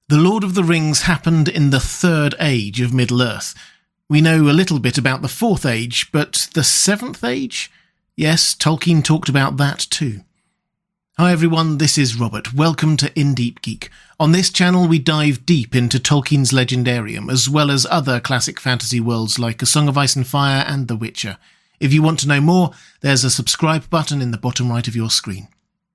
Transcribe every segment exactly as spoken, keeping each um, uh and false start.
The Lord of the Rings happened in the Third Age of Middle-earth. We know a little bit about the Fourth Age, but the Seventh Age? Yes, Tolkien talked about that too. Hi everyone, this is Robert. Welcome to In Deep Geek. On this channel we dive deep into Tolkien's Legendarium, as well as other classic fantasy worlds like A Song of Ice and Fire and The Witcher. If you want to know more, there's a subscribe button in the bottom right of your screen.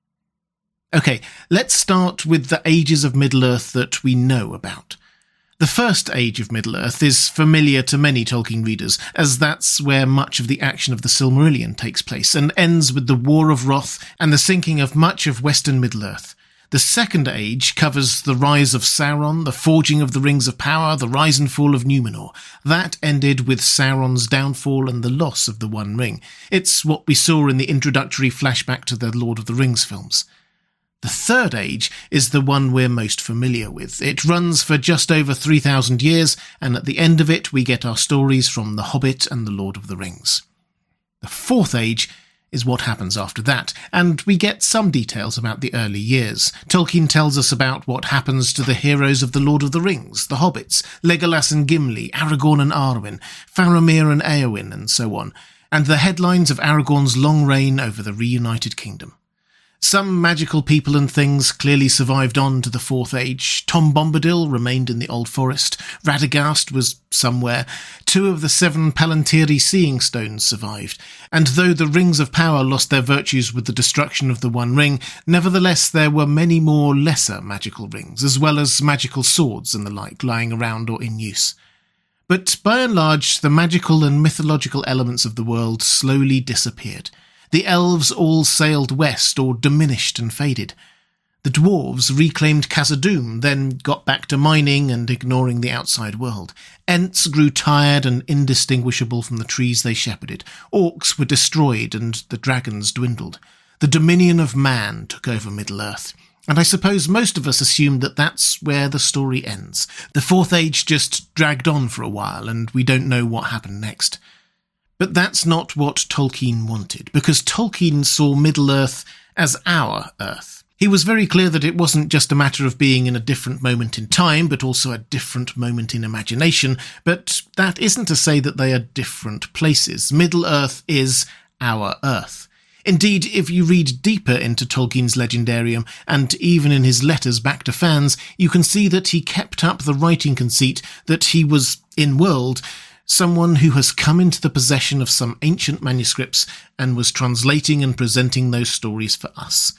Okay, let's start with the ages of Middle-earth that we know about. The First Age of Middle-earth is familiar to many Tolkien readers, as that's where much of the action of the Silmarillion takes place, and ends with the War of Roth and the sinking of much of Western Middle-earth. The Second Age covers the rise of Sauron, the forging of the Rings of Power, the rise and fall of Númenor. That ended with Sauron's downfall and the loss of the One Ring. It's what we saw in the introductory flashback to the Lord of the Rings films. The Third Age is the one we're most familiar with. It runs for just over three thousand years, and at the end of it we get our stories from The Hobbit and The Lord of the Rings. The Fourth Age is what happens after that, and we get some details about the early years. Tolkien tells us about what happens to the heroes of The Lord of the Rings, the Hobbits, Legolas and Gimli, Aragorn and Arwen, Faramir and Éowyn, and so on, and the headlines of Aragorn's long reign over the reunited kingdom. Some magical people and things clearly survived on to the Fourth Age. Tom Bombadil remained in the Old Forest. Radagast was somewhere. Two of the seven Palantiri Seeing Stones survived. And though the Rings of Power lost their virtues with the destruction of the One Ring, nevertheless there were many more lesser magical rings, as well as magical swords and the like lying around or in use. But by and large, the magical and mythological elements of the world slowly disappeared. The elves all sailed west or diminished and faded. The dwarves reclaimed Khazad-dûm, then got back to mining and ignoring the outside world. Ents grew tired and indistinguishable from the trees they shepherded. Orcs were destroyed and the dragons dwindled. The dominion of man took over Middle-earth. And I suppose most of us assumed that that's where the story ends. The Fourth Age just dragged on for a while and we don't know what happened next. But that's not what Tolkien wanted, because Tolkien saw Middle-earth as our Earth. He was very clear that it wasn't just a matter of being in a different moment in time, but also a different moment in imagination, but that isn't to say that they are different places. Middle-earth is our Earth. Indeed, if you read deeper into Tolkien's Legendarium, and even in his letters back to fans, you can see that he kept up the writing conceit that he was, in-world, someone who has come into the possession of some ancient manuscripts and was translating and presenting those stories for us.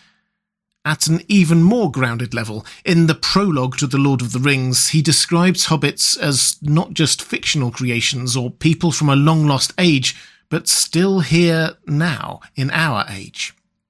At an even more grounded level, in the prologue to The Lord of the Rings, he describes hobbits as not just fictional creations or people from a long-lost age, but still here now, in our age.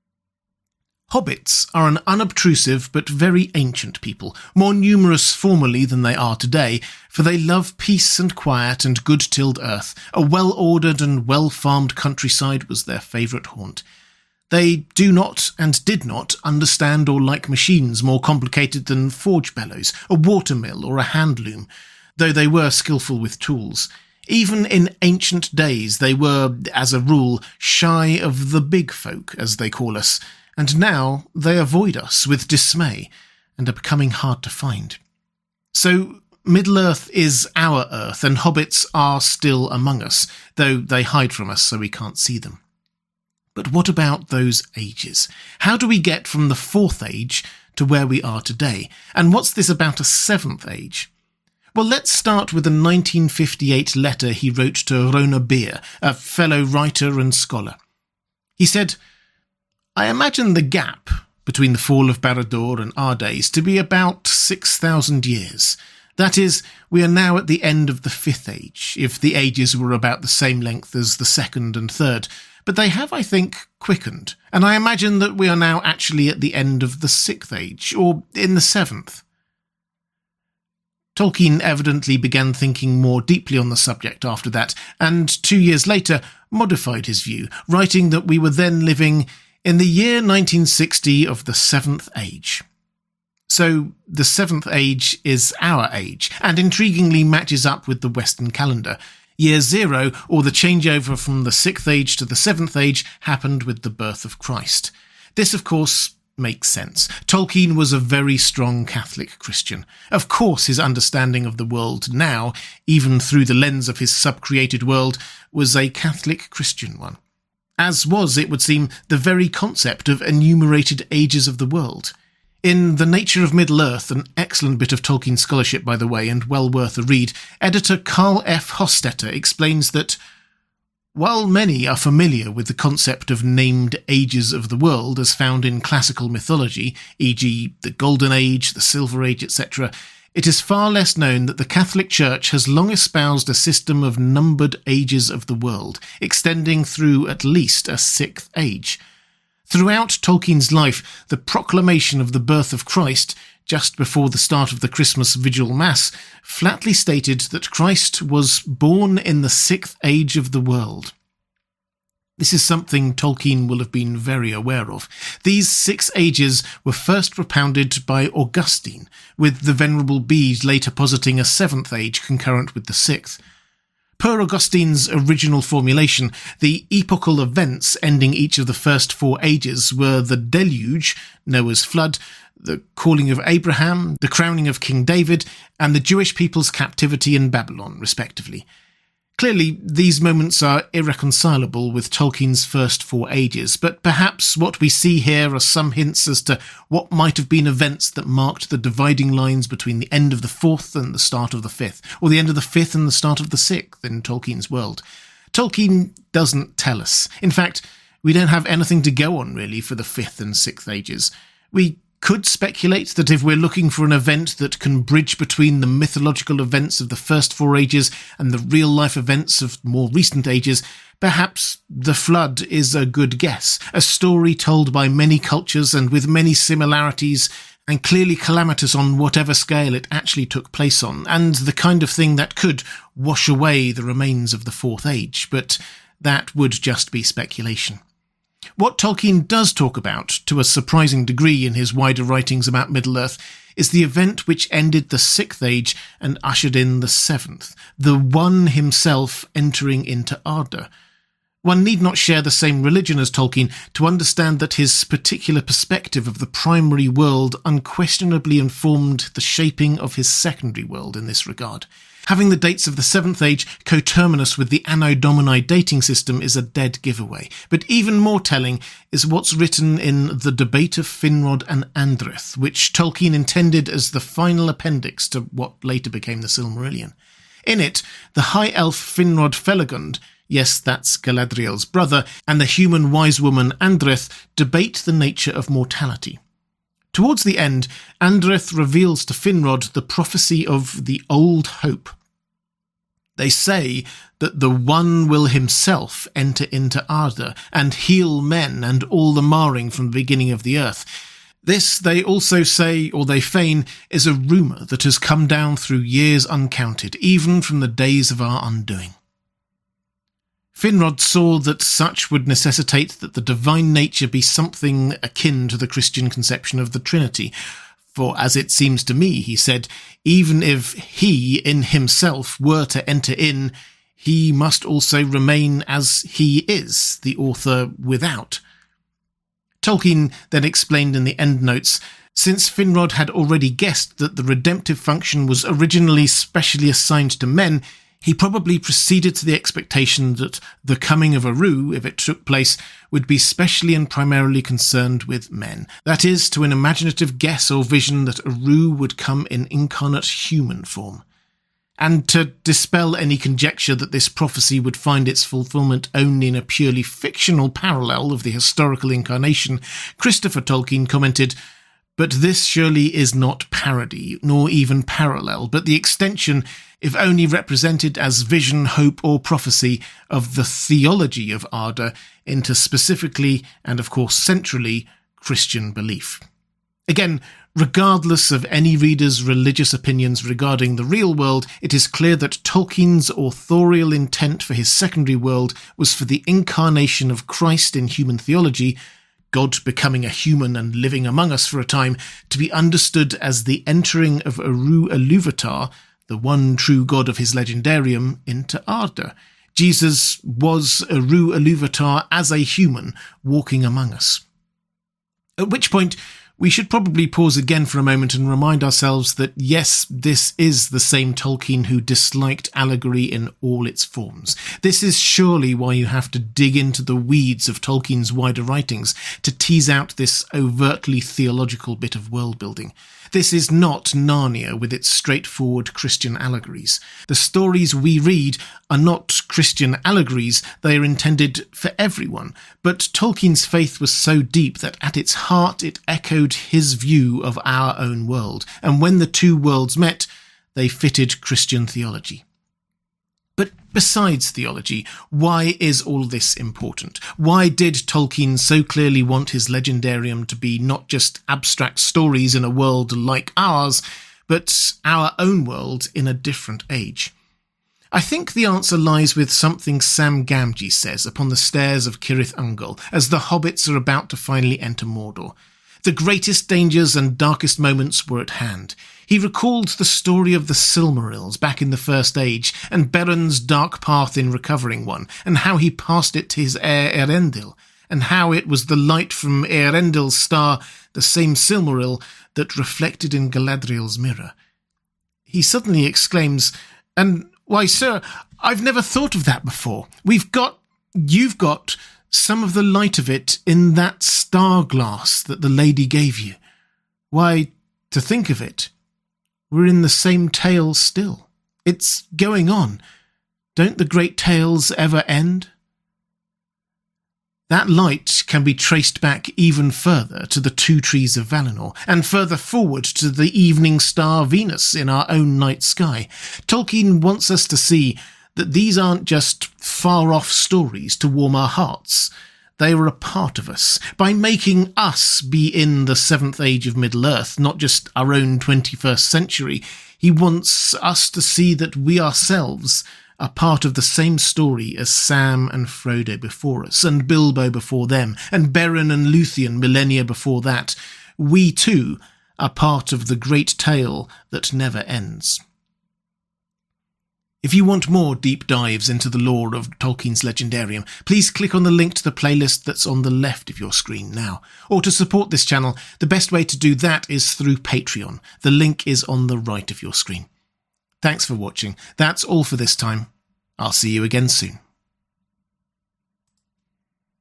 Hobbits are an unobtrusive but very ancient people, more numerous formerly than they are today, for they love peace and quiet and good-tilled earth. A well-ordered and well-farmed countryside was their favourite haunt. They do not and did not understand or like machines more complicated than forge bellows, a watermill or a handloom, though they were skillful with tools. Even in ancient days they were, as a rule, shy of the big folk, as they call us, and now they avoid us with dismay and are becoming hard to find. So Middle-earth is our Earth, and hobbits are still among us, though they hide from us so we can't see them. But what about those ages? How do we get from the Fourth Age to where we are today? And what's this about a Seventh Age? Well, let's start with a nineteen fifty-eight letter he wrote to Rona Beer, a fellow writer and scholar. He said, "I imagine the gap between the fall of Barad-dûr and our days to be about six thousand years. That is, we are now at the end of the Fifth Age, if the ages were about the same length as the Second and Third. But they have, I think, quickened, and I imagine that we are now actually at the end of the Sixth Age, or in the Seventh." Tolkien evidently began thinking more deeply on the subject after that, and two years later modified his view, writing that we were then living in the year nineteen sixty of the Seventh Age. So the Seventh Age is our age, and intriguingly matches up with the Western calendar. Year zero, or the changeover from the Sixth Age to the Seventh Age, happened with the birth of Christ. This, of course, makes sense. Tolkien was a very strong Catholic Christian. Of course, his understanding of the world now, even through the lens of his sub-created world, was a Catholic Christian one. As was, it would seem, the very concept of enumerated ages of the world. In The Nature of Middle-earth, an excellent bit of Tolkien scholarship, by the way, and well worth a read, editor Carl F. Hostetter explains that while many are familiar with the concept of named ages of the world as found in classical mythology, for example the Golden Age, the Silver Age, et cetera, it is far less known that the Catholic Church has long espoused a system of numbered ages of the world, extending through at least a sixth age. Throughout Tolkien's life, the proclamation of the birth of Christ, just before the start of the Christmas Vigil Mass, flatly stated that Christ was born in the sixth age of the world. This is something Tolkien will have been very aware of. These six ages were first propounded by Augustine, with the Venerable Bede later positing a seventh age concurrent with the sixth. Per Augustine's original formulation, the epochal events ending each of the first four ages were the Deluge, Noah's flood, the calling of Abraham, the crowning of King David, and the Jewish people's captivity in Babylon, respectively. Clearly, these moments are irreconcilable with Tolkien's first four ages, but perhaps what we see here are some hints as to what might have been events that marked the dividing lines between the end of the fourth and the start of the fifth, or the end of the fifth and the start of the sixth in Tolkien's world. Tolkien doesn't tell us. In fact, we don't have anything to go on, really, for the fifth and sixth ages. We could speculate that if we're looking for an event that can bridge between the mythological events of the first four ages and the real-life events of more recent ages, perhaps the Flood is a good guess, a story told by many cultures and with many similarities, and clearly calamitous on whatever scale it actually took place on, and the kind of thing that could wash away the remains of the Fourth Age, but that would just be speculation. What Tolkien does talk about, to a surprising degree in his wider writings about Middle-earth, is the event which ended the Sixth Age and ushered in the Seventh, the One himself entering into Arda. One need not share the same religion as Tolkien to understand that his particular perspective of the primary world unquestionably informed the shaping of his secondary world in this regard. Having the dates of the Seventh Age coterminous with the Anno Domini dating system is a dead giveaway, but even more telling is what's written in The Debate of Finrod and Andrith, which Tolkien intended as the final appendix to what later became the Silmarillion. In it, the High Elf Finrod Felagund, yes, that's Galadriel's brother, and the human wise woman Andrith debate the nature of mortality. Towards the end, Andrith reveals to Finrod the prophecy of the Old Hope. They say that the One will himself enter into Arda and heal men and all the marring from the beginning of the earth. This, they also say, or they feign, is a rumour that has come down through years uncounted, even from the days of our undoing. Finrod saw that such would necessitate that the divine nature be something akin to the Christian conception of the Trinity, for as it seems to me, he said, even if he in himself were to enter in, he must also remain as he is, the author without. Tolkien then explained in the endnotes, since Finrod had already guessed that the redemptive function was originally specially assigned to men, he probably proceeded to the expectation that the coming of Eru, if it took place, would be specially and primarily concerned with men. That is, to an imaginative guess or vision that Eru would come in incarnate human form. And to dispel any conjecture that this prophecy would find its fulfillment only in a purely fictional parallel of the historical incarnation, Christopher Tolkien commented, "But this surely is not parody, nor even parallel, but the extension, if only represented as vision, hope, or prophecy, of the theology of Arda into specifically, and of course centrally, Christian belief." Again, regardless of any reader's religious opinions regarding the real world, it is clear that Tolkien's authorial intent for his secondary world was for the incarnation of Christ in human theology, God becoming a human and living among us for a time, to be understood as the entering of Eru Ilúvatar, the one true God of his legendarium, into Arda. Jesus was Eru Ilúvatar as a human, walking among us. At which point, we should probably pause again for a moment and remind ourselves that yes, this is the same Tolkien who disliked allegory in all its forms. This is surely why you have to dig into the weeds of Tolkien's wider writings to tease out this overtly theological bit of world-building. This is not Narnia with its straightforward Christian allegories. The stories we read are not Christian allegories, they are intended for everyone. But Tolkien's faith was so deep that at its heart it echoed his view of our own world, and when the two worlds met, they fitted Christian theology. But besides theology, why is all this important? Why did Tolkien so clearly want his legendarium to be not just abstract stories in a world like ours, but our own world in a different age? I think the answer lies with something Sam Gamgee says upon the stairs of Cirith Ungol as the hobbits are about to finally enter Mordor. The greatest dangers and darkest moments were at hand. He recalled the story of the Silmarils back in the First Age, and Beron's dark path in recovering one, and how he passed it to his heir Eärendil, and how it was the light from Eärendil's star, the same Silmaril, that reflected in Galadriel's mirror. He suddenly exclaims, "And why, sir, I've never thought of that before. We've got, you've got some of the light of it in that star glass that the lady gave you. Why, to think of it, we're in the same tale still. It's going on. Don't the great tales ever end?" That light can be traced back even further to the two trees of Valinor, and further forward to the evening star Venus in our own night sky. Tolkien wants us to see that these aren't just far-off stories to warm our hearts. They are a part of us. By making us be in the seventh age of Middle-earth, not just our own twenty-first century, he wants us to see that we ourselves are part of the same story as Sam and Frodo before us, and Bilbo before them, and Beren and Luthien millennia before that. We too are part of the great tale that never ends. If you want more deep dives into the lore of Tolkien's Legendarium, please click on the link to the playlist that's on the left of your screen now. Or to support this channel, the best way to do that is through Patreon. The link is on the right of your screen. Thanks for watching. That's all for this time. I'll see you again soon.